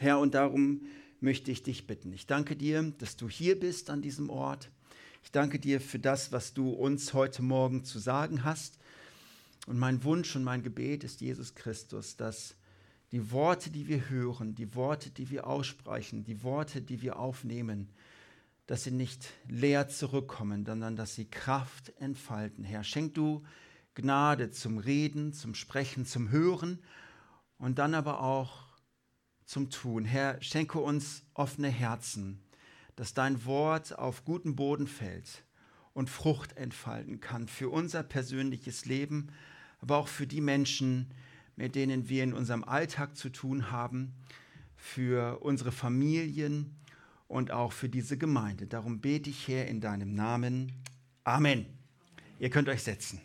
Herr, und darum möchte ich dich bitten. Ich danke dir, dass du hier bist an diesem Ort. Ich danke dir für das, was du uns heute Morgen zu sagen hast. Und mein Wunsch und mein Gebet ist, Jesus Christus, dass die Worte, die wir hören, die Worte, die wir aussprechen, die Worte, die wir aufnehmen, dass sie nicht leer zurückkommen, sondern dass sie Kraft entfalten. Herr, schenk du Gnade zum Reden, zum Sprechen, zum Hören und dann aber auch zum Tun. Herr, schenke uns offene Herzen, dass dein Wort auf guten Boden fällt und Frucht entfalten kann für unser persönliches Leben, aber auch für die Menschen, mit denen wir in unserem Alltag zu tun haben, für unsere Familien und auch für diese Gemeinde. Darum bete ich, Herr, in deinem Namen. Amen. Ihr könnt euch setzen.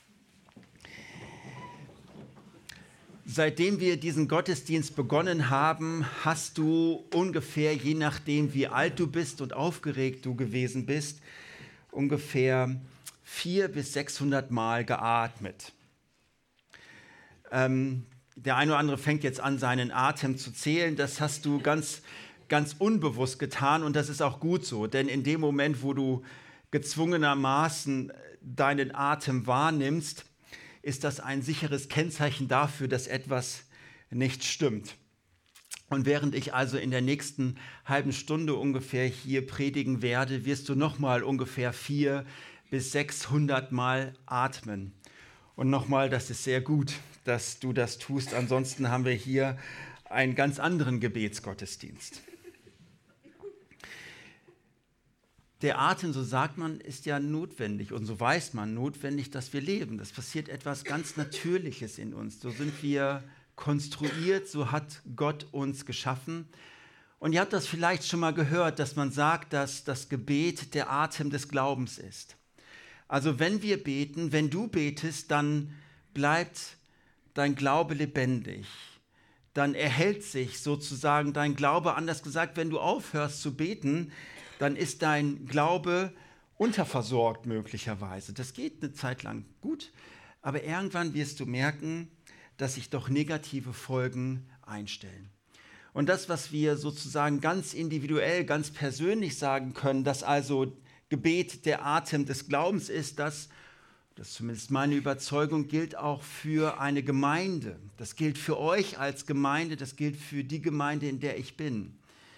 Seitdem wir diesen Gottesdienst begonnen haben, hast du ungefähr, je nachdem wie alt du bist und aufgeregt du gewesen bist, ungefähr 400 bis 600 Mal geatmet. Der eine oder andere fängt jetzt an, seinen Atem zu zählen. Das hast du ganz unbewusst getan und das ist auch gut so. Denn in dem Moment, wo du gezwungenermaßen deinen Atem wahrnimmst, ist das ein sicheres Kennzeichen dafür, dass etwas nicht stimmt. Und während ich also in der nächsten halben Stunde ungefähr hier predigen werde, wirst du nochmal ungefähr 400 bis 600 Mal atmen. Und nochmal, das ist sehr gut, dass du das tust. Ansonsten haben wir hier einen ganz anderen Gebetsgottesdienst. Der Atem, so sagt man, ist ja notwendig und so weiß man notwendig, dass wir leben. Das passiert etwas ganz Natürliches in uns. So sind wir konstruiert, so hat Gott uns geschaffen. Und ihr habt das vielleicht schon mal gehört, dass man sagt, dass das Gebet der Atem des Glaubens ist. Also wenn wir beten, wenn du betest, dann bleibt dein Glaube lebendig. Dann erhält sich sozusagen dein Glaube, anders gesagt, wenn du aufhörst zu beten, dann ist dein Glaube unterversorgt möglicherweise. Das geht eine Zeit lang gut, aber irgendwann wirst du merken, dass sich doch negative Folgen einstellen. Und das, was wir sozusagen ganz individuell, ganz persönlich sagen können, dass also Gebet der Atem des Glaubens ist, das ist zumindest meine Überzeugung, gilt auch für eine Gemeinde. Das gilt für euch als Gemeinde, das gilt für die Gemeinde, in der ich bin.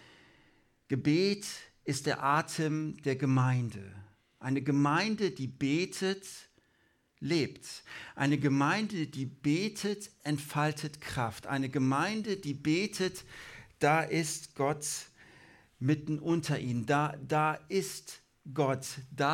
Gebet ist der Atem der Gemeinde. Eine Gemeinde, die betet, lebt. Eine Gemeinde, die betet, entfaltet Kraft. Eine Gemeinde, die betet, da ist Gott mitten unter ihnen. Da ist Gott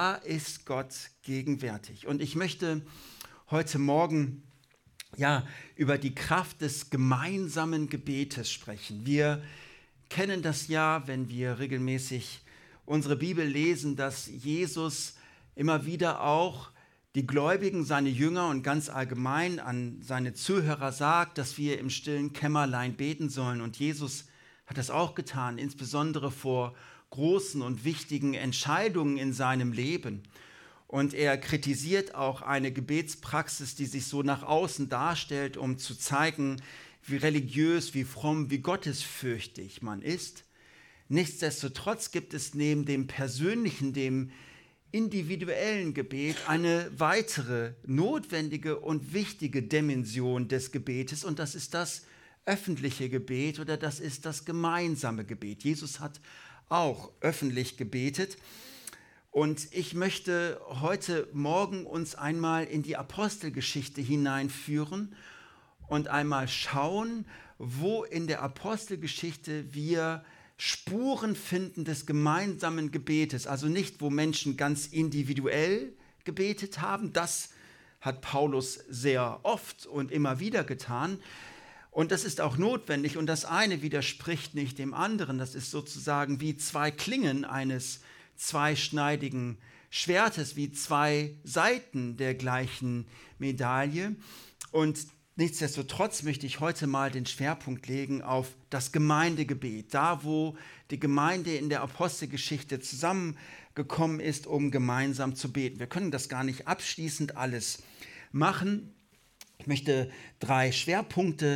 gegenwärtig. Und ich möchte heute Morgen über die Kraft des gemeinsamen Gebetes sprechen. Wir kennen das ja, wenn wir regelmäßig unsere Bibel lesen, dass Jesus immer wieder auch die Gläubigen, seine Jünger und ganz allgemein an seine Zuhörer sagt, dass wir im stillen Kämmerlein beten sollen. Und Jesus hat das auch getan, insbesondere vor großen und wichtigen Entscheidungen in seinem Leben. Und er kritisiert auch eine Gebetspraxis, die sich so nach außen darstellt, um zu zeigen, wie religiös, wie fromm, wie gottesfürchtig man ist. Nichtsdestotrotz gibt es neben dem persönlichen, dem individuellen Gebet eine weitere notwendige und wichtige Dimension des Gebetes und das ist das öffentliche Gebet oder das ist das gemeinsame Gebet. Jesus hat auch öffentlich gebetet und ich möchte heute Morgen uns einmal in die Apostelgeschichte hineinführen und einmal schauen, wo in der Apostelgeschichte wir Spuren finden des gemeinsamen Gebetes. Also nicht, wo Menschen ganz individuell gebetet haben. Das hat Paulus sehr oft und immer wieder getan. Und das ist auch notwendig. Und das eine widerspricht nicht dem anderen. Das ist sozusagen wie zwei Klingen eines zweischneidigen Schwertes, wie zwei Seiten der gleichen Medaille. Und nichtsdestotrotz möchte ich heute mal den Schwerpunkt legen auf das Gemeindegebet, da wo die Gemeinde in der Apostelgeschichte zusammengekommen ist, um gemeinsam zu beten. Wir können das gar nicht abschließend alles machen. Ich möchte 3 Schwerpunkte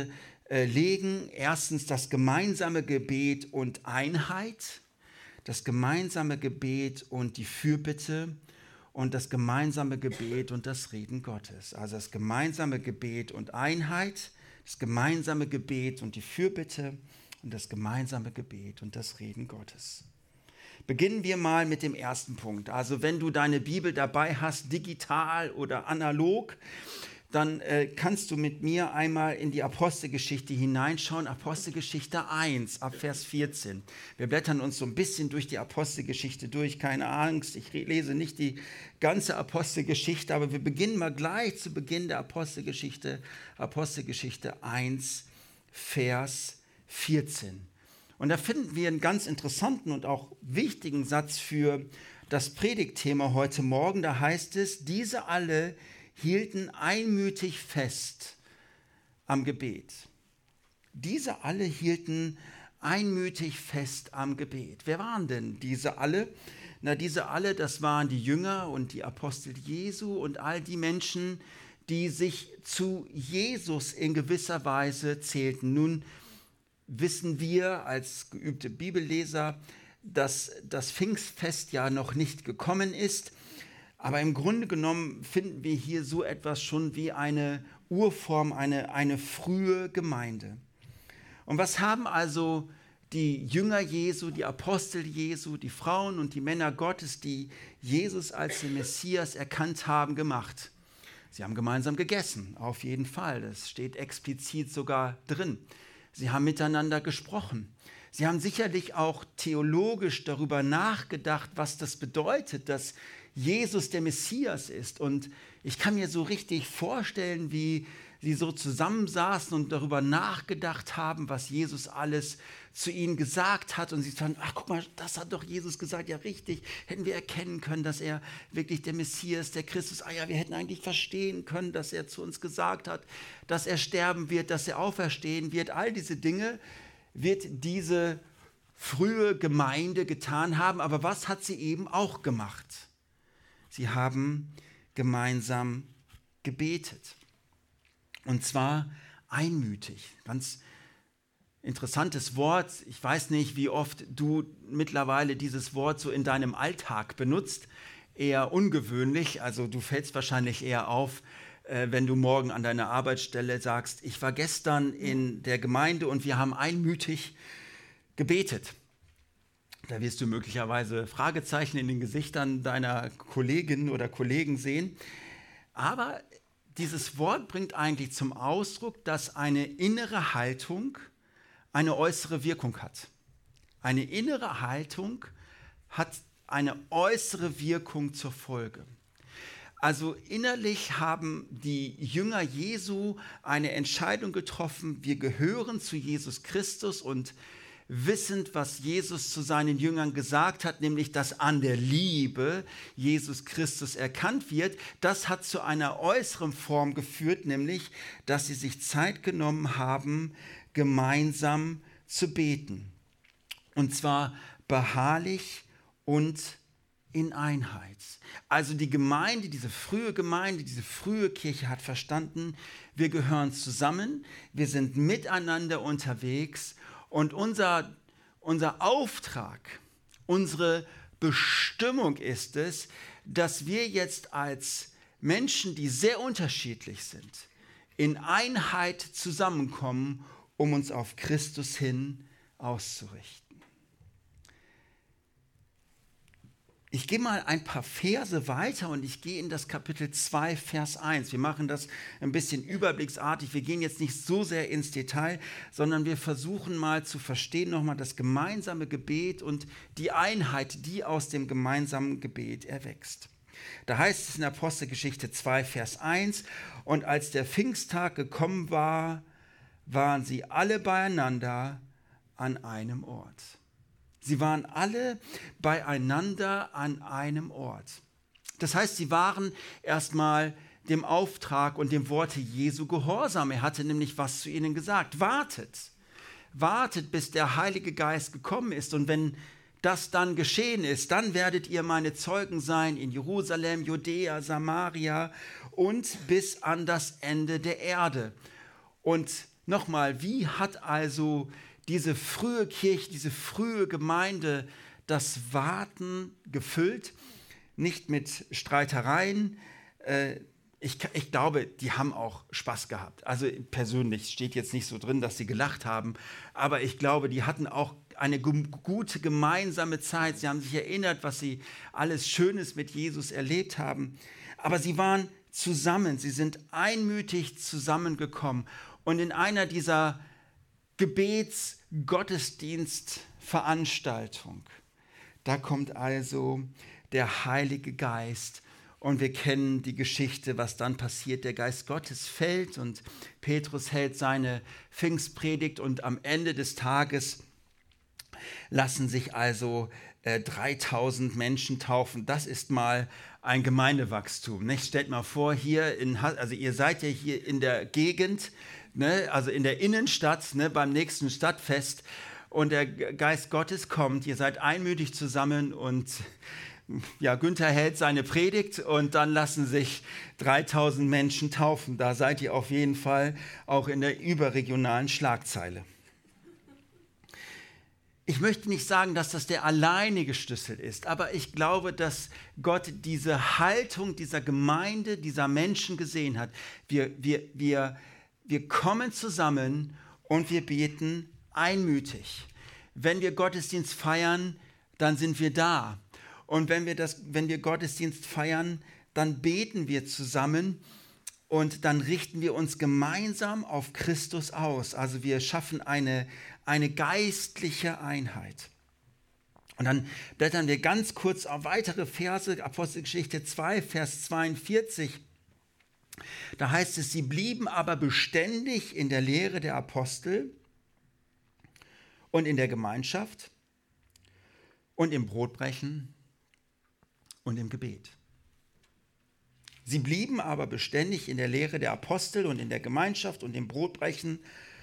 legen. Erstens das gemeinsame Gebet und Einheit, das gemeinsame Gebet und die Fürbitte und das gemeinsame Gebet und das Reden Gottes. Also das gemeinsame Gebet und Einheit, das gemeinsame Gebet und die Fürbitte und das gemeinsame Gebet und das Reden Gottes. Beginnen wir mal mit dem ersten Punkt. Also wenn du deine Bibel dabei hast, digital oder analog, dann kannst du mit mir einmal in die Apostelgeschichte hineinschauen. Apostelgeschichte 1, ab Vers 14. Wir blättern uns so ein bisschen durch die Apostelgeschichte durch, keine Angst. Ich lese nicht die ganze Apostelgeschichte, aber wir beginnen mal gleich zu Beginn der Apostelgeschichte. Apostelgeschichte 1, Vers 14. Und da finden wir einen ganz interessanten und auch wichtigen Satz für das Predigtthema heute Morgen. Da heißt es, diese alle hielten einmütig fest am Gebet. Diese alle hielten einmütig fest am Gebet. Wer waren denn diese alle? Na, diese alle, das waren die Jünger und die Apostel Jesu und all die Menschen, die sich zu Jesus in gewisser Weise zählten. Nun wissen wir als geübte Bibelleser, dass das Pfingstfest ja noch nicht gekommen ist. Aber im Grunde genommen finden wir hier so etwas schon wie eine Urform, eine frühe Gemeinde. Und was haben also die Jünger Jesu, die Apostel Jesu, die Frauen und die Männer Gottes, die Jesus als den Messias erkannt haben, gemacht? Sie haben gemeinsam gegessen, auf jeden Fall. Das steht explizit sogar drin. Sie haben miteinander gesprochen. Sie haben sicherlich auch theologisch darüber nachgedacht, was das bedeutet, dass Jesus der Messias ist. Und ich kann mir so richtig vorstellen, wie sie so zusammensaßen und darüber nachgedacht haben, was Jesus alles zu ihnen gesagt hat. Und sie sagten, ach guck mal, das hat doch Jesus gesagt, ja richtig, hätten wir erkennen können, dass er wirklich der Messias, der Christus, ja, wir hätten eigentlich verstehen können, dass er zu uns gesagt hat, dass er sterben wird, dass er auferstehen wird. All diese Dinge wird diese frühe Gemeinde getan haben. Aber was hat sie eben auch gemacht? Sie haben gemeinsam gebetet. Und zwar einmütig. Ganz interessantes Wort. Ich weiß nicht, wie oft du mittlerweile dieses Wort so in deinem Alltag benutzt. Eher ungewöhnlich. Also du fällst wahrscheinlich eher auf, wenn du morgen an deiner Arbeitsstelle sagst, ich war gestern in der Gemeinde und wir haben einmütig gebetet. Da wirst du möglicherweise Fragezeichen in den Gesichtern deiner Kolleginnen oder Kollegen sehen. Aber dieses Wort bringt eigentlich zum Ausdruck, dass eine innere Haltung eine äußere Wirkung hat. Eine innere Haltung hat eine äußere Wirkung zur Folge. Also innerlich haben die Jünger Jesu eine Entscheidung getroffen, wir gehören zu Jesus Christus und wissend, was Jesus zu seinen Jüngern gesagt hat, nämlich, dass an der Liebe Jesus Christus erkannt wird, das hat zu einer äußeren Form geführt, nämlich, dass sie sich Zeit genommen haben, gemeinsam zu beten. Und zwar beharrlich und in Einheit. Also die Gemeinde, diese frühe Kirche hat verstanden, wir gehören zusammen, wir sind miteinander unterwegs. Und unser Auftrag, unsere Bestimmung ist es, dass wir jetzt als Menschen, die sehr unterschiedlich sind, in Einheit zusammenkommen, um uns auf Christus hin auszurichten. Ich gehe mal ein paar Verse weiter und ich gehe in das Kapitel 2, Vers 1. Wir machen das ein bisschen überblicksartig. Wir gehen jetzt nicht so sehr ins Detail, sondern wir versuchen mal zu verstehen nochmal das gemeinsame Gebet und die Einheit, die aus dem gemeinsamen Gebet erwächst. Da heißt es in Apostelgeschichte 2, Vers 1, und als der Pfingsttag gekommen war, waren sie alle beieinander an einem Ort. Sie waren alle beieinander an einem Ort. Das heißt, sie waren erstmal dem Auftrag und dem Worte Jesu gehorsam. Er hatte nämlich was zu ihnen gesagt. Wartet, bis der Heilige Geist gekommen ist. Und wenn das dann geschehen ist, dann werdet ihr meine Zeugen sein in Jerusalem, Judäa, Samaria und bis an das Ende der Erde. Und Nochmal, wie hat also diese frühe Kirche, diese frühe Gemeinde das Warten gefüllt? Nicht mit Streitereien. Ich glaube, die haben auch Spaß gehabt. Also persönlich steht jetzt nicht so drin, dass sie gelacht haben, aber ich glaube, die hatten auch eine gute gemeinsame Zeit. Sie haben sich erinnert, was sie alles Schönes mit Jesus erlebt haben. Aber sie waren zusammen, sie sind einmütig zusammengekommen. Und in einer dieser Gebets-Gottesdienstveranstaltung, da kommt also der Heilige Geist. Und wir kennen die Geschichte, was dann passiert. Der Geist Gottes fällt und Petrus hält seine Pfingstpredigt und am Ende des Tages lassen sich also 3000 Menschen taufen. Das ist mal ein Gemeindewachstum. Nicht? Stellt mal vor, also ihr seid ja hier in der Gegend, ne? Also in der Innenstadt, ne? Beim nächsten Stadtfest und der Geist Gottes kommt, ihr seid einmütig zusammen und ja, Günther hält seine Predigt und dann lassen sich 3000 Menschen taufen. Da seid ihr auf jeden Fall auch in der überregionalen Schlagzeile. Ich möchte nicht sagen, dass das der alleinige Schlüssel ist, aber ich glaube, dass Gott diese Haltung dieser Gemeinde, dieser Menschen gesehen hat. Wir kommen zusammen und wir beten einmütig. Wenn wir Gottesdienst feiern, dann sind wir da. Und wenn wir Gottesdienst feiern, dann beten wir zusammen und dann richten wir uns gemeinsam auf Christus aus. Also wir schaffen eine geistliche Einheit. Und dann blättern wir ganz kurz auf weitere Verse, Apostelgeschichte 2, Vers 42. Da heißt es, sie blieben aber beständig in der Lehre der Apostel und in der Gemeinschaft und im Brotbrechen und im Gebet. Sie blieben aber beständig in der Lehre der Apostel und in der Gemeinschaft und im Brotbrechen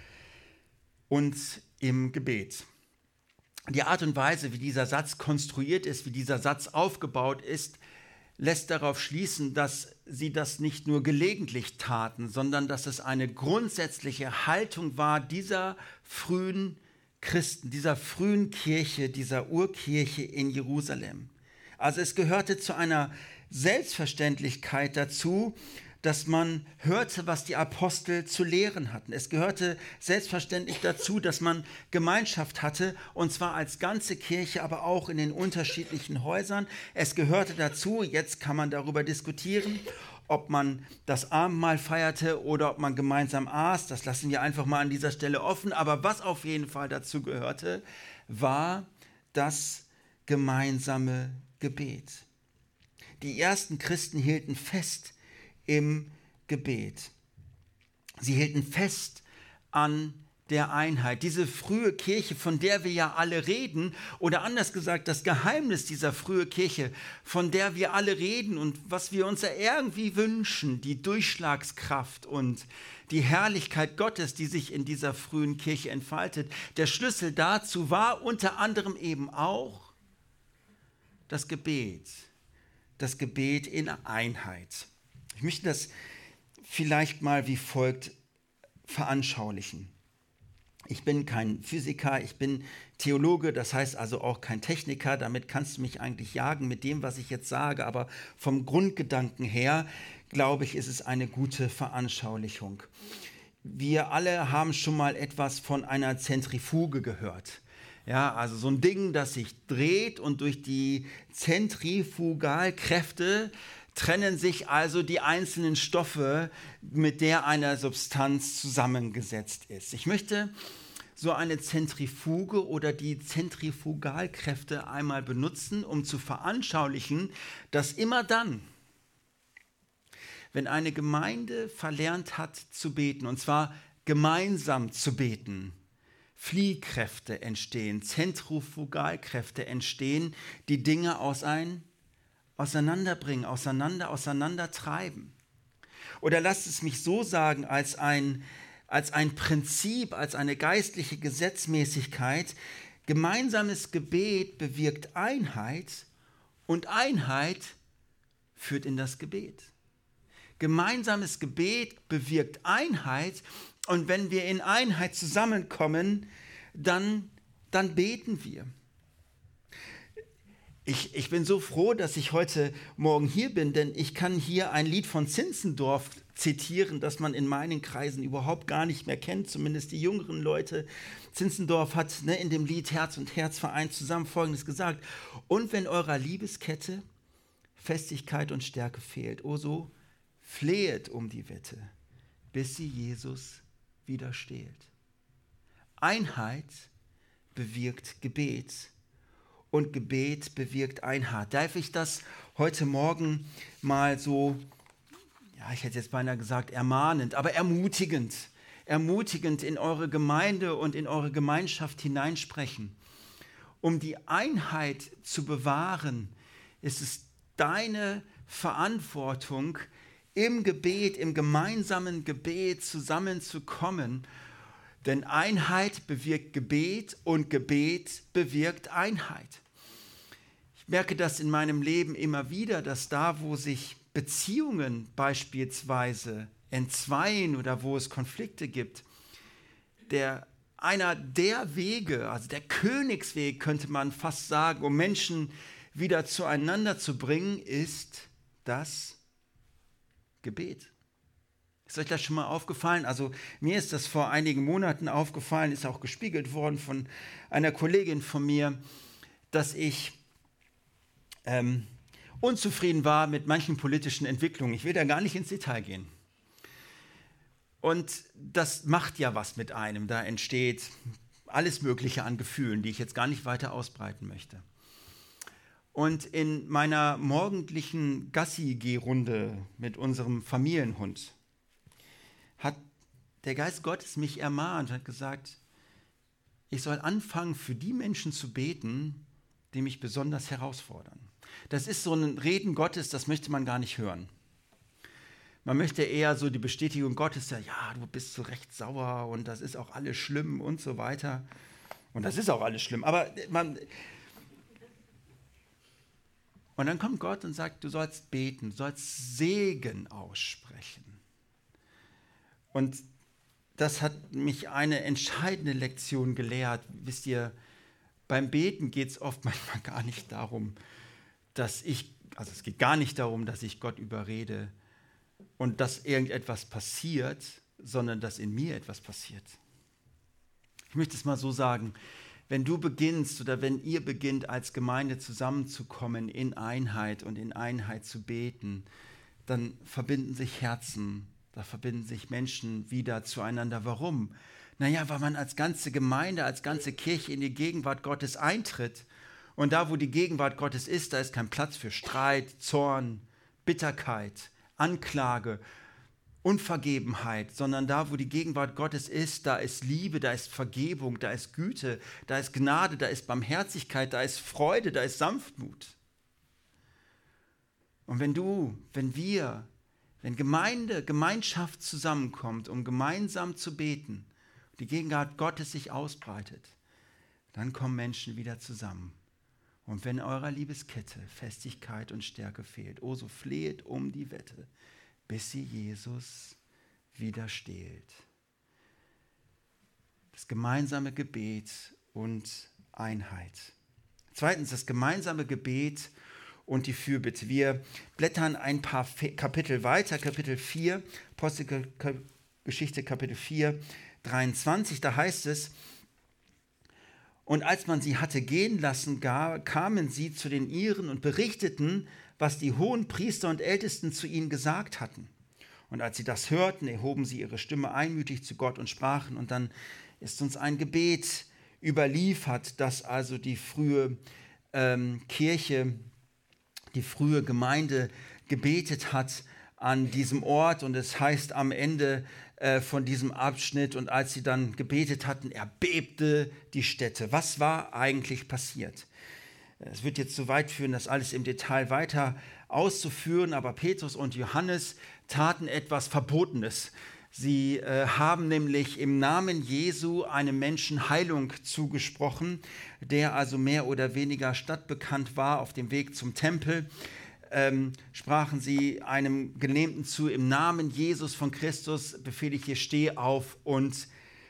und im Gebet. Die Art und Weise, wie dieser Satz konstruiert ist, wie dieser Satz aufgebaut ist, lässt darauf schließen, dass sie das nicht nur gelegentlich taten, sondern dass es eine grundsätzliche Haltung war dieser frühen Christen, dieser frühen Kirche, dieser Urkirche in Jerusalem. Also es gehörte zu einer Selbstverständlichkeit dazu, dass man hörte, was die Apostel zu lehren hatten. Es gehörte selbstverständlich dazu, dass man Gemeinschaft hatte, und zwar als ganze Kirche, aber auch in den unterschiedlichen Häusern. Es gehörte dazu, jetzt kann man darüber diskutieren, ob man das Abendmahl feierte oder ob man gemeinsam aß. Das lassen wir einfach mal an dieser Stelle offen. Aber was auf jeden Fall dazu gehörte, war das gemeinsame Gebet. Die ersten Christen hielten fest im Gebet. Sie hielten fest an der Einheit. Diese frühe Kirche, von der wir ja alle reden, oder anders gesagt, das Geheimnis dieser frühen Kirche, von der wir alle reden und was wir uns ja irgendwie wünschen, die Durchschlagskraft und die Herrlichkeit Gottes, die sich in dieser frühen Kirche entfaltet. Der Schlüssel dazu war unter anderem eben auch das Gebet in Einheit. Ich möchte das vielleicht mal wie folgt veranschaulichen. Ich bin kein Physiker, ich bin Theologe, das heißt also auch kein Techniker. Damit kannst du mich eigentlich jagen mit dem, was ich jetzt sage. Aber vom Grundgedanken her, glaube ich, ist es eine gute Veranschaulichung. Wir alle haben schon mal etwas von einer Zentrifuge gehört. Ja, also so ein Ding, das sich dreht und durch die Zentrifugalkräfte trennen sich also die einzelnen Stoffe, mit der eine Substanz zusammengesetzt ist. Ich möchte so eine Zentrifuge oder die Zentrifugalkräfte einmal benutzen, um zu veranschaulichen, dass immer dann, wenn eine Gemeinde verlernt hat zu beten, und zwar gemeinsam zu beten, Fliehkräfte entstehen, Zentrifugalkräfte entstehen, die Dinge auseinanderbringen, auseinandertreiben. Oder lasst es mich so sagen, als ein Prinzip, als eine geistliche Gesetzmäßigkeit, gemeinsames Gebet bewirkt Einheit und Einheit führt in das Gebet. Gemeinsames Gebet bewirkt Einheit. Und wenn wir in Einheit zusammenkommen, dann beten wir. Ich bin so froh, dass ich heute Morgen hier bin, denn ich kann hier ein Lied von Zinzendorf zitieren, das man in meinen Kreisen überhaupt gar nicht mehr kennt, zumindest die jüngeren Leute. Zinzendorf hat in dem Lied Herz und Herz vereint zusammen Folgendes gesagt: Und wenn eurer Liebeskette Festigkeit und Stärke fehlt, o so flehet um die Wette, bis sie Jesus widersteht. Einheit bewirkt Gebet. Und Gebet bewirkt Einheit. Darf ich das heute Morgen mal so, ja, ich hätte jetzt beinahe gesagt ermahnend, aber ermutigend in eure Gemeinde und in eure Gemeinschaft hineinsprechen? Um die Einheit zu bewahren, ist es deine Verantwortung, im Gebet, im gemeinsamen Gebet zusammenzukommen. Denn Einheit bewirkt Gebet und Gebet bewirkt Einheit. Ich merke das in meinem Leben immer wieder, dass da, wo sich Beziehungen beispielsweise entzweien oder wo es Konflikte gibt, einer der Wege, also der Königsweg, könnte man fast sagen, um Menschen wieder zueinander zu bringen, ist das Gebet. Ist euch das schon mal aufgefallen? Also mir ist das vor einigen Monaten aufgefallen, ist auch gespiegelt worden von einer Kollegin von mir, dass ich unzufrieden war mit manchen politischen Entwicklungen. Ich will da gar nicht ins Detail gehen. Und das macht ja was mit einem. Da entsteht alles Mögliche an Gefühlen, die ich jetzt gar nicht weiter ausbreiten möchte. Und in meiner morgendlichen Gassi-Gehrunde mit unserem Familienhund hat der Geist Gottes mich ermahnt und hat gesagt, ich soll anfangen, für die Menschen zu beten, die mich besonders herausfordern. Das ist so ein Reden Gottes, das möchte man gar nicht hören. Man möchte eher so die Bestätigung Gottes, ja, du bist so recht sauer und das ist auch alles schlimm und so weiter. Und das ist auch alles schlimm, aber und dann kommt Gott und sagt, du sollst beten, du sollst Segen aussprechen. Und das hat mich eine entscheidende Lektion gelehrt. Wisst ihr, beim Beten geht es oft manchmal gar nicht darum, es geht gar nicht darum, dass ich Gott überrede und dass irgendetwas passiert, sondern dass in mir etwas passiert. Ich möchte es mal so sagen, wenn du beginnst oder wenn ihr beginnt, als Gemeinde zusammenzukommen in Einheit und in Einheit zu beten, dann verbinden sich Herzen. Da verbinden sich Menschen wieder zueinander. Warum? Naja, weil man als ganze Gemeinde, als ganze Kirche in die Gegenwart Gottes eintritt. Und da, wo die Gegenwart Gottes ist, da ist kein Platz für Streit, Zorn, Bitterkeit, Anklage, Unvergebenheit, sondern da, wo die Gegenwart Gottes ist, da ist Liebe, da ist Vergebung, da ist Güte, da ist Gnade, da ist Barmherzigkeit, da ist Freude, da ist Sanftmut. Und wenn Gemeinschaft zusammenkommt, um gemeinsam zu beten, die Gegenwart Gottes sich ausbreitet, dann kommen Menschen wieder zusammen. Und wenn eurer Liebeskette Festigkeit und Stärke fehlt, o so flehet um die Wette, bis sie Jesus widersteht. Das gemeinsame Gebet und Einheit. Zweitens, das gemeinsame Gebet und die Fürbitte. Wir blättern ein paar Kapitel weiter, Kapitel 4, Apostelgeschichte Kapitel 4, 23, da heißt es, und als man sie hatte gehen lassen, kamen sie zu den Iren und berichteten, was die hohen Priester und Ältesten zu ihnen gesagt hatten. Und als sie das hörten, erhoben sie ihre Stimme einmütig zu Gott und sprachen. Und dann ist uns ein Gebet überliefert, das also die frühe Kirche, die frühe Gemeinde gebetet hat an diesem Ort. Und es heißt am Ende von diesem Abschnitt, und als sie dann gebetet hatten, erbebte die Stätte. Was war eigentlich passiert? Es wird jetzt zu weit führen, das alles im Detail weiter auszuführen, aber Petrus und Johannes taten etwas Verbotenes. Sie haben nämlich im Namen Jesu einem Menschen Heilung zugesprochen, der also mehr oder weniger stadtbekannt war auf dem Weg zum Tempel. sprachen sie einem Gelähmten zu, im Namen Jesus von Christus befehle ich dir, steh auf und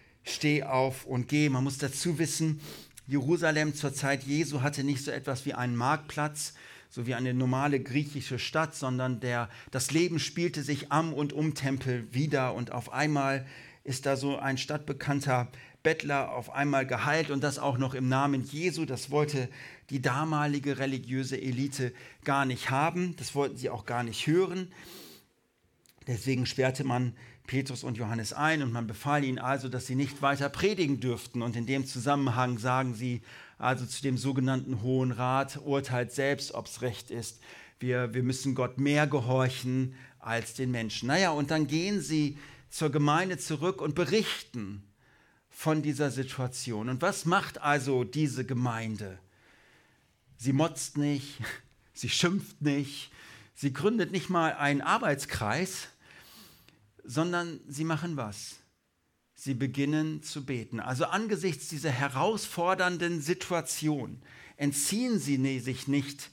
geh. Man muss dazu wissen, Jerusalem zur Zeit Jesu hatte nicht so etwas wie einen Marktplatz, so wie eine normale griechische Stadt, sondern das Leben spielte sich am und um Tempel wieder und auf einmal ist da so ein stadtbekannter Bettler auf einmal geheilt und das auch noch im Namen Jesu. Das wollte die damalige religiöse Elite gar nicht haben, das wollten sie auch gar nicht hören. Deswegen sperrte man Petrus und Johannes ein und man befahl ihnen also, dass sie nicht weiter predigen dürften. Und in dem Zusammenhang sagen sie also zu dem sogenannten Hohen Rat, urteilt selbst, ob es recht ist. Wir müssen Gott mehr gehorchen als den Menschen. Naja, und dann gehen sie zur Gemeinde zurück und berichten von dieser Situation. Und was macht also diese Gemeinde? Sie motzt nicht, sie schimpft nicht, sie gründet nicht mal einen Arbeitskreis, sondern sie machen was? Sie beginnen zu beten. Also angesichts dieser herausfordernden Situation entziehen sie sich nicht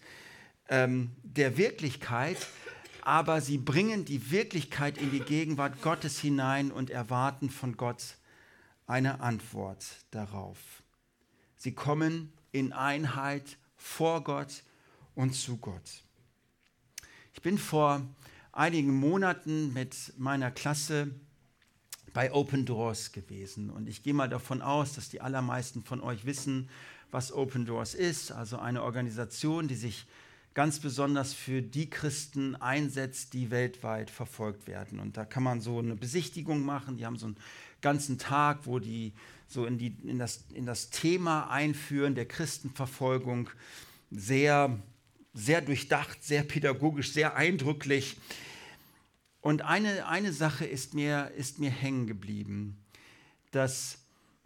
der Wirklichkeit, aber sie bringen die Wirklichkeit in die Gegenwart Gottes hinein und erwarten von Gott eine Antwort darauf. Sie kommen in Einheit vor Gott und zu Gott. Ich bin vor einigen Monaten mit meiner Klasse bei Open Doors gewesen und ich gehe mal davon aus, dass die allermeisten von euch wissen, was Open Doors ist, also eine Organisation, die sich ganz besonders für die Christen einsetzt, die weltweit verfolgt werden. Und da kann man so eine Besichtigung machen, die haben so einen ganzen Tag, wo die so in das Thema einführen der Christenverfolgung, sehr, sehr durchdacht, sehr pädagogisch, sehr eindrücklich. Und eine Sache ist mir hängen geblieben, dass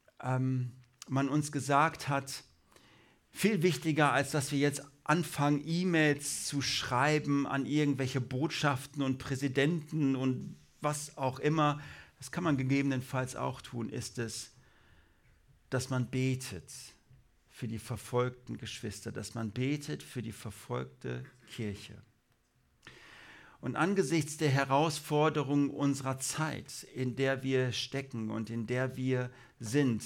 man uns gesagt hat, viel wichtiger, als dass wir jetzt anfangen, E-Mails zu schreiben an irgendwelche Botschaften und Präsidenten und was auch immer, das kann man gegebenenfalls auch tun, ist es, dass man betet für die verfolgten Geschwister, dass man betet für die verfolgte Kirche. Und angesichts der Herausforderungen unserer Zeit, in der wir stecken und in der wir sind,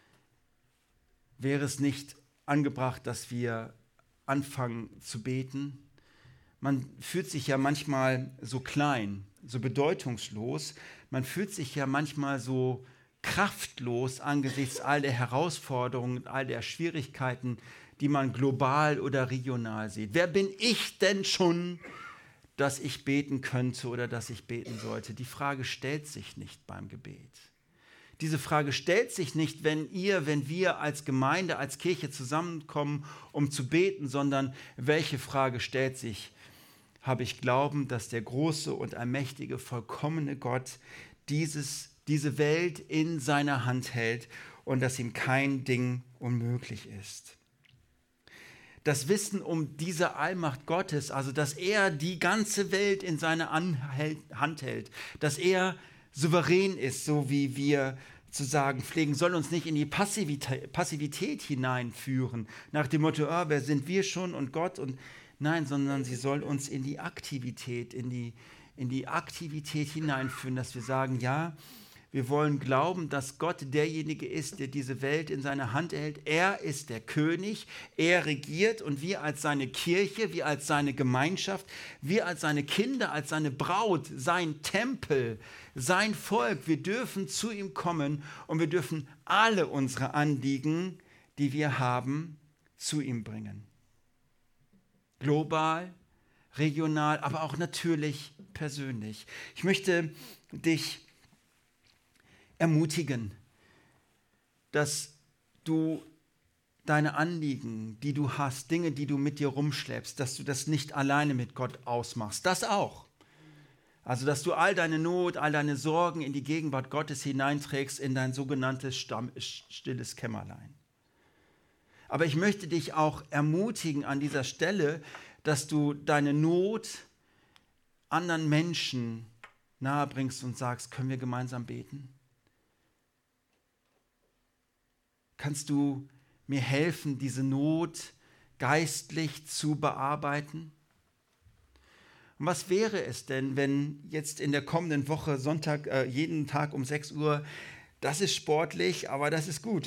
wäre es nicht angebracht, dass wir anfangen zu beten. Man fühlt sich ja manchmal so klein, so bedeutungslos. Man fühlt sich ja manchmal so kraftlos angesichts all der Herausforderungen, all der Schwierigkeiten, die man global oder regional sieht. Wer bin ich denn schon, dass ich beten könnte oder dass ich beten sollte? Die Frage stellt sich nicht beim Gebet. Diese Frage stellt sich nicht, wenn wir als Gemeinde, als Kirche zusammenkommen, um zu beten, sondern welche Frage stellt sich? Habe ich Glauben, dass der große und allmächtige, vollkommene Gott diese Welt in seiner Hand hält und dass ihm kein Ding unmöglich ist? Das Wissen um diese Allmacht Gottes, also dass er die ganze Welt in seiner Hand hält, dass er souverän ist, so wie wir zu sagen pflegen, soll uns nicht in die Passivität hineinführen, nach dem Motto, wer sind wir schon und Gott und nein, sondern sie soll uns in die Aktivität, in die Aktivität hineinführen, dass wir sagen, ja, wir wollen glauben, dass Gott derjenige ist, der diese Welt in seiner Hand hält. Er ist der König, er regiert und wir als seine Kirche, wir als seine Gemeinschaft, wir als seine Kinder, als seine Braut, sein Tempel, sein Volk, wir dürfen zu ihm kommen und wir dürfen alle unsere Anliegen, die wir haben, zu ihm bringen. Global, regional, aber auch natürlich persönlich. Ich möchte dich ermutigen, dass du deine Anliegen, die du hast, Dinge, die du mit dir rumschleppst, dass du das nicht alleine mit Gott ausmachst. Das auch. Also, dass du all deine Not, all deine Sorgen in die Gegenwart Gottes hineinträgst in dein sogenanntes stilles Kämmerlein. Aber ich möchte dich auch ermutigen an dieser Stelle, dass du deine Not anderen Menschen nahebringst und sagst, können wir gemeinsam beten? Kannst du mir helfen, diese Not geistlich zu bearbeiten? Und was wäre es denn, wenn jetzt in der kommenden Woche Sonntag, jeden Tag um 6 Uhr, das ist sportlich, aber das ist gut,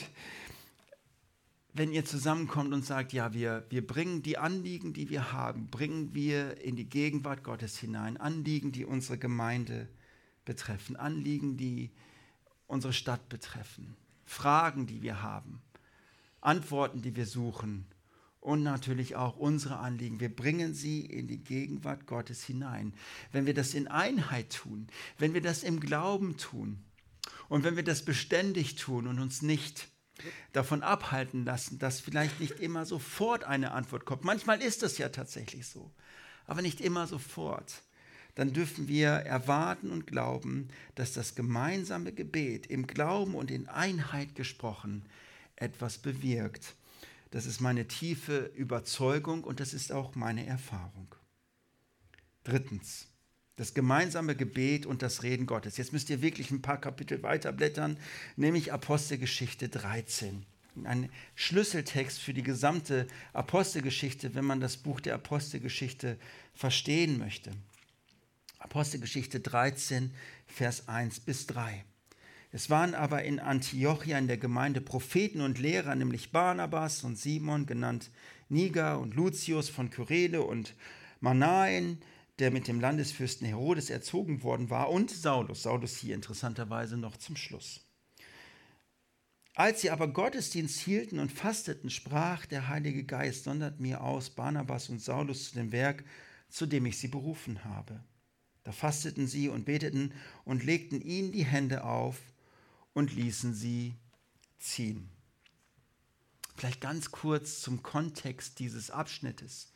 wenn ihr zusammenkommt und sagt, ja, wir bringen die Anliegen, die wir haben, bringen wir in die Gegenwart Gottes hinein, Anliegen, die unsere Gemeinde betreffen, Anliegen, die unsere Stadt betreffen, Fragen, die wir haben, Antworten, die wir suchen und natürlich auch unsere Anliegen. Wir bringen sie in die Gegenwart Gottes hinein. Wenn wir das in Einheit tun, wenn wir das im Glauben tun und wenn wir das beständig tun und uns nicht davon abhalten lassen, dass vielleicht nicht immer sofort eine Antwort kommt. Manchmal ist es ja tatsächlich so, aber nicht immer sofort. Dann dürfen wir erwarten und glauben, dass das gemeinsame Gebet im Glauben und in Einheit gesprochen etwas bewirkt. Das ist meine tiefe Überzeugung und das ist auch meine Erfahrung. Drittens, das gemeinsame Gebet und das Reden Gottes. Jetzt müsst ihr wirklich ein paar Kapitel weiterblättern, nämlich Apostelgeschichte 13. Ein Schlüsseltext für die gesamte Apostelgeschichte, wenn man das Buch der Apostelgeschichte verstehen möchte. Apostelgeschichte 13, Vers 1 bis 3. Es waren aber in Antiochia in der Gemeinde Propheten und Lehrer, nämlich Barnabas und Simon, genannt Niger, und Lucius von Kyrene und Manaen, der mit dem Landesfürsten Herodes erzogen worden war, und Saulus. Saulus hier interessanterweise noch zum Schluss. Als sie aber Gottesdienst hielten und fasteten, sprach der Heilige Geist, sondert mir aus Barnabas und Saulus zu dem Werk, zu dem ich sie berufen habe. Da fasteten sie und beteten und legten ihnen die Hände auf und ließen sie ziehen. Vielleicht ganz kurz zum Kontext dieses Abschnittes.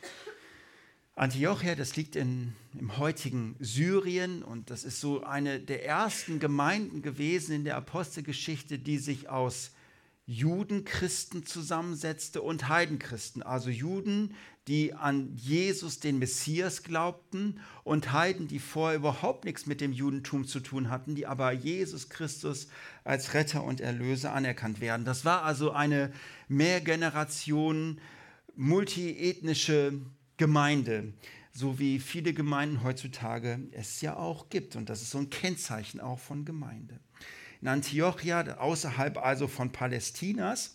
Antiochia, das liegt im heutigen Syrien und das ist so eine der ersten Gemeinden gewesen in der Apostelgeschichte, die sich aus Judenchristen zusammensetzte und Heidenchristen, also Juden, die an Jesus, den Messias, glaubten, und Heiden, die vorher überhaupt nichts mit dem Judentum zu tun hatten, die aber Jesus Christus als Retter und Erlöser anerkannt werden. Das war also eine Mehrgenerationen, multiethnische Gemeinde, so wie viele Gemeinden heutzutage es ja auch gibt. Und das ist so ein Kennzeichen auch von Gemeinde. In Antiochia, außerhalb also von Palästinas,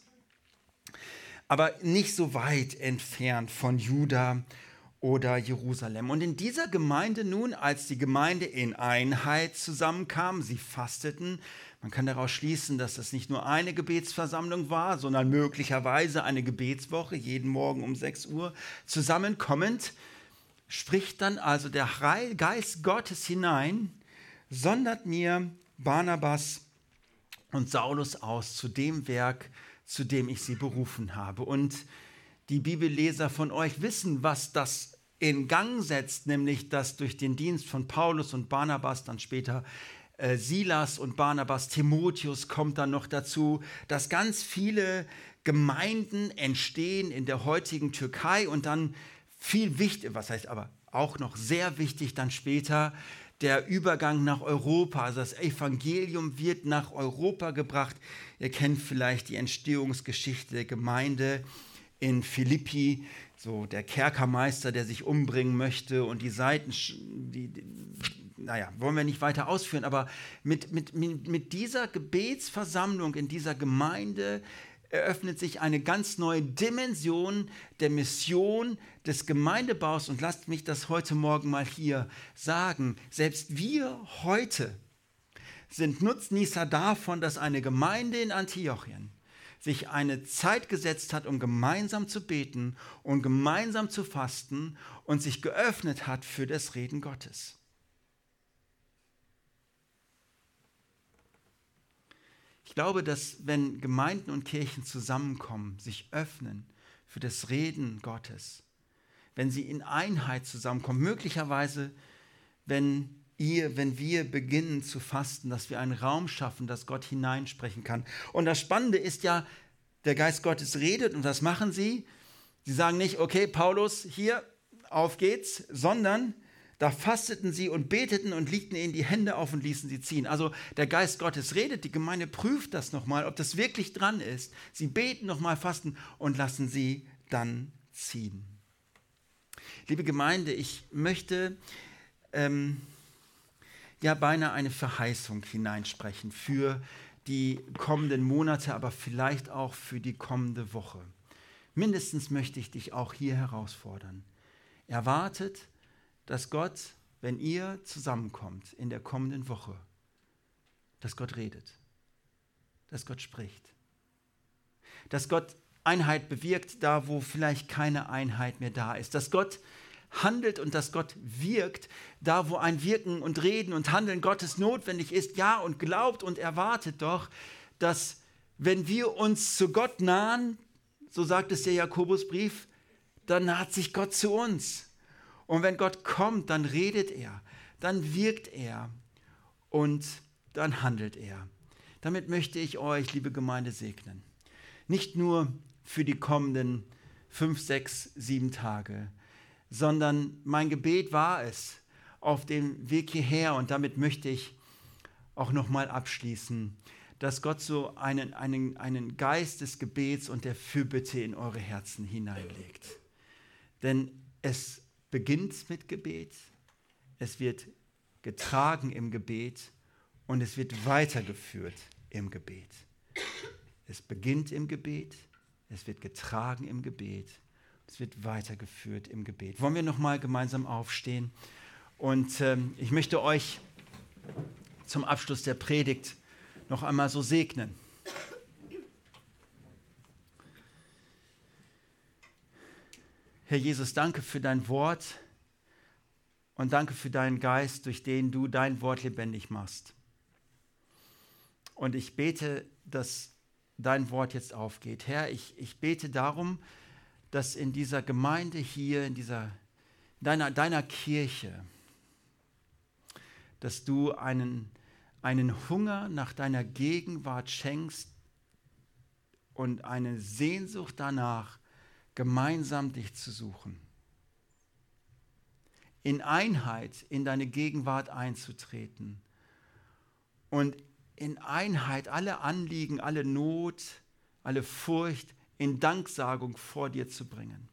aber nicht so weit entfernt von Juda oder Jerusalem. Und in dieser Gemeinde nun, als die Gemeinde in Einheit zusammenkam, sie fasteten, man kann daraus schließen, dass das nicht nur eine Gebetsversammlung war, sondern möglicherweise eine Gebetswoche, jeden Morgen um 6 Uhr zusammenkommend, spricht dann also der Geist Gottes hinein, sondert mir Barnabas und Saulus aus zu dem Werk, zu dem ich sie berufen habe. Und die Bibelleser von euch wissen, was das in Gang setzt, nämlich dass durch den Dienst von Paulus und Barnabas dann später Silas und Barnabas, Timotheus kommt dann noch dazu, dass ganz viele Gemeinden entstehen in der heutigen Türkei und dann viel wichtig, was heißt aber auch noch sehr wichtig, dann später der Übergang nach Europa. Also das Evangelium wird nach Europa gebracht. Ihr kennt vielleicht die Entstehungsgeschichte der Gemeinde in Philippi, so der Kerkermeister, der sich umbringen möchte und die Seiten, wollen wir nicht weiter ausführen, aber mit dieser Gebetsversammlung in dieser Gemeinde eröffnet sich eine ganz neue Dimension der Mission, des Gemeindebaus. Und lasst mich das heute Morgen mal hier sagen. Selbst wir heute sind Nutznießer davon, dass eine Gemeinde in Antiochien sich eine Zeit gesetzt hat, um gemeinsam zu beten und gemeinsam zu fasten und sich geöffnet hat für das Reden Gottes. Ich glaube, dass wenn Gemeinden und Kirchen zusammenkommen, sich öffnen für das Reden Gottes, wenn sie in Einheit zusammenkommen, möglicherweise, wenn wir beginnen zu fasten, dass wir einen Raum schaffen, dass Gott hineinsprechen kann. Und das Spannende ist ja, der Geist Gottes redet und das machen sie. Sie sagen nicht, okay, Paulus, hier, auf geht's, sondern da fasteten sie und beteten und legten ihnen die Hände auf und ließen sie ziehen. Also der Geist Gottes redet, die Gemeinde prüft das nochmal, ob das wirklich dran ist. Sie beten nochmal, fasten und lassen sie dann ziehen. Liebe Gemeinde, ich möchte beinahe eine Verheißung hineinsprechen für die kommenden Monate, aber vielleicht auch für die kommende Woche. Mindestens möchte ich dich auch hier herausfordern. Erwartet, dass Gott, wenn ihr zusammenkommt in der kommenden Woche, dass Gott redet, dass Gott spricht, dass Gott Einheit bewirkt, da wo vielleicht keine Einheit mehr da ist, dass Gott handelt und dass Gott wirkt, da wo ein Wirken und Reden und Handeln Gottes notwendig ist. Ja, und glaubt und erwartet doch, dass wenn wir uns zu Gott nahen, so sagt es der Jakobusbrief, dann naht sich Gott zu uns. Und wenn Gott kommt, dann redet er, dann wirkt er und dann handelt er. Damit möchte ich euch, liebe Gemeinde, segnen. Nicht nur für die kommenden 5, 6, 7 Tage, sondern mein Gebet war es auf dem Weg hierher, und damit möchte ich auch nochmal abschließen, dass Gott so einen Geist des Gebets und der Fürbitte in eure Herzen hineinlegt. Denn es beginnt mit Gebet, es wird getragen im Gebet und es wird weitergeführt im Gebet. Es beginnt im Gebet, es wird getragen im Gebet, es wird weitergeführt im Gebet. Wollen wir nochmal gemeinsam aufstehen? Und ich möchte euch zum Abschluss der Predigt noch einmal so segnen. Herr Jesus, danke für dein Wort und danke für deinen Geist, durch den du dein Wort lebendig machst. Und ich bete, dass dein Wort jetzt aufgeht. Herr, ich bete darum, dass in dieser Gemeinde hier, in deiner Kirche, dass du einen Hunger nach deiner Gegenwart schenkst und eine Sehnsucht danach, gemeinsam dich zu suchen. In Einheit in deine Gegenwart einzutreten und in Einheit alle Anliegen, alle Not, alle Furcht in Danksagung vor dir zu bringen.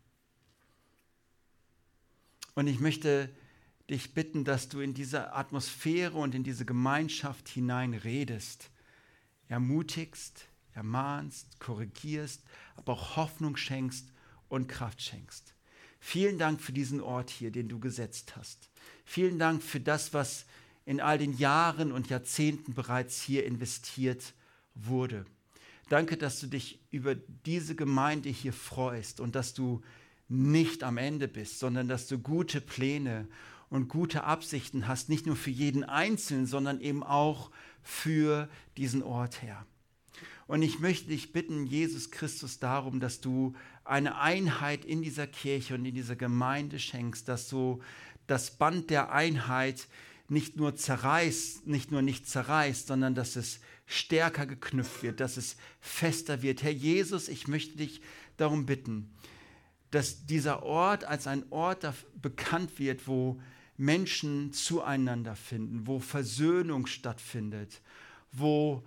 Und ich möchte dich bitten, dass du in diese Atmosphäre und in diese Gemeinschaft hinein redest, ermutigst, ermahnst, korrigierst, aber auch Hoffnung schenkst und Kraft schenkst. Vielen Dank für diesen Ort hier, den du gesetzt hast. Vielen Dank für das, was in all den Jahren und Jahrzehnten bereits hier investiert wurde. Danke, dass du dich über diese Gemeinde hier freust und dass du nicht am Ende bist, sondern dass du gute Pläne und gute Absichten hast, nicht nur für jeden Einzelnen, sondern eben auch für diesen Ort, Herr. Und ich möchte dich bitten, Jesus Christus, darum, dass du eine Einheit in dieser Kirche und in dieser Gemeinde schenkst, dass so das Band der Einheit nicht nur nicht zerreißt, sondern dass es stärker geknüpft wird, dass es fester wird. Herr Jesus, ich möchte dich darum bitten, dass dieser Ort als ein Ort bekannt wird, wo Menschen zueinander finden, wo Versöhnung stattfindet, wo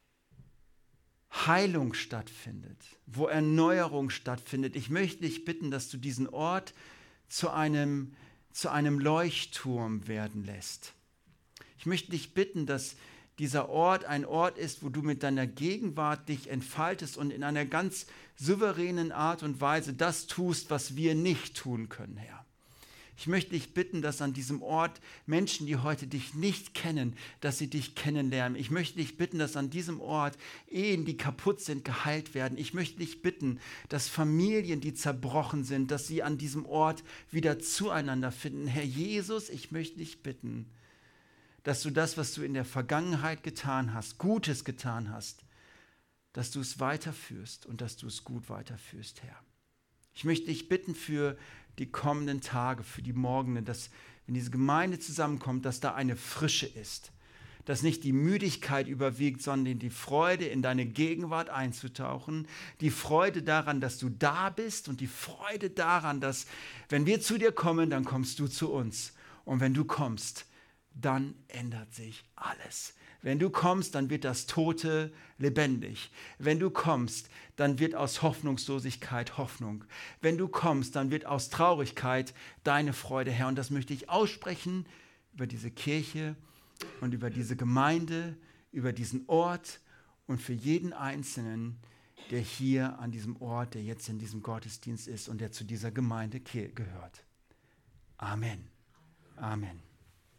Heilung stattfindet, wo Erneuerung stattfindet. Ich möchte dich bitten, dass du diesen Ort zu einem Leuchtturm werden lässt. Ich möchte dich bitten, dass dieser Ort ein Ort ist, wo du mit deiner Gegenwart dich entfaltest und in einer ganz souveränen Art und Weise das tust, was wir nicht tun können, Herr. Ich möchte dich bitten, dass an diesem Ort Menschen, die heute dich nicht kennen, dass sie dich kennenlernen. Ich möchte dich bitten, dass an diesem Ort Ehen, die kaputt sind, geheilt werden. Ich möchte dich bitten, dass Familien, die zerbrochen sind, dass sie an diesem Ort wieder zueinander finden. Herr Jesus, ich möchte dich bitten, dass du das, was du in der Vergangenheit getan hast, Gutes getan hast, dass du es weiterführst und dass du es gut weiterführst, Herr. Ich möchte dich bitten für die kommenden Tage, für die Morgenden, dass, wenn diese Gemeinde zusammenkommt, dass da eine Frische ist, dass nicht die Müdigkeit überwiegt, sondern die Freude, in deine Gegenwart einzutauchen, die Freude daran, dass du da bist und die Freude daran, dass, wenn wir zu dir kommen, dann kommst du zu uns. Und wenn du kommst, dann ändert sich alles. Wenn du kommst, dann wird das Tote lebendig. Wenn du kommst, dann wird aus Hoffnungslosigkeit Hoffnung. Wenn du kommst, dann wird aus Traurigkeit deine Freude, Herr. Und das möchte ich aussprechen über diese Kirche und über diese Gemeinde, über diesen Ort und für jeden Einzelnen, der hier an diesem Ort, der jetzt in diesem Gottesdienst ist und der zu dieser Gemeinde gehört. Amen. Amen.